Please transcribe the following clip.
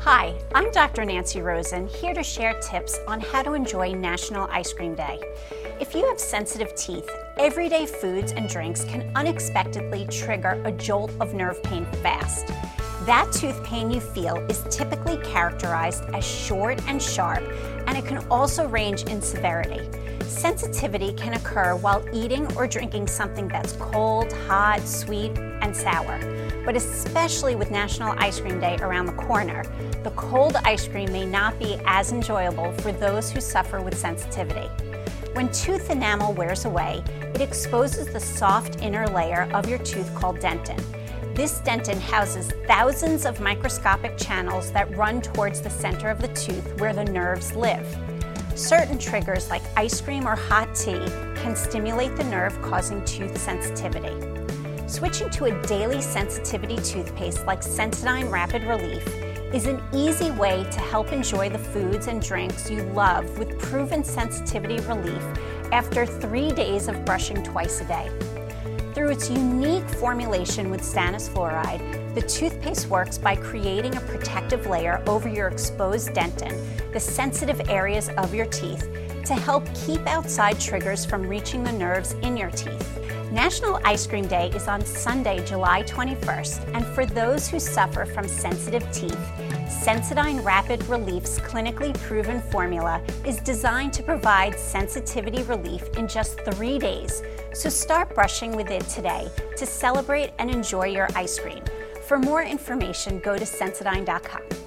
Hi, I'm Dr. Nancy Rosen, here to share tips on how to enjoy National Ice Cream Day. If you have sensitive teeth, everyday foods and drinks can unexpectedly trigger a jolt of nerve pain fast. That tooth pain you feel is typically characterized as short and sharp, and it can also range in severity. Sensitivity can occur while eating or drinking something that's cold, hot, sweet, and sour. But especially with National Ice Cream Day around the corner, the cold ice cream may not be as enjoyable for those who suffer with sensitivity. When tooth enamel wears away, it exposes the soft inner layer of your tooth called dentin. This dentin houses thousands of microscopic channels that run towards the center of the tooth where the nerves live. Certain triggers like ice cream or hot tea can stimulate the nerve, causing tooth sensitivity. Switching to a daily sensitivity toothpaste like Sensodyne Rapid Relief is an easy way to help enjoy the foods and drinks you love with proven sensitivity relief after 3 days of brushing twice a day. Through its unique formulation with stannous fluoride, the toothpaste works by creating a protective layer over your exposed dentin, the sensitive areas of your teeth, to help keep outside triggers from reaching the nerves in your teeth. National Ice Cream Day is on Sunday, July 21st, and for those who suffer from sensitive teeth, Sensodyne Rapid Relief's clinically proven formula is designed to provide sensitivity relief in just 3 days, so start brushing with it today to celebrate and enjoy your ice cream. For more information, go to Sensodyne.com.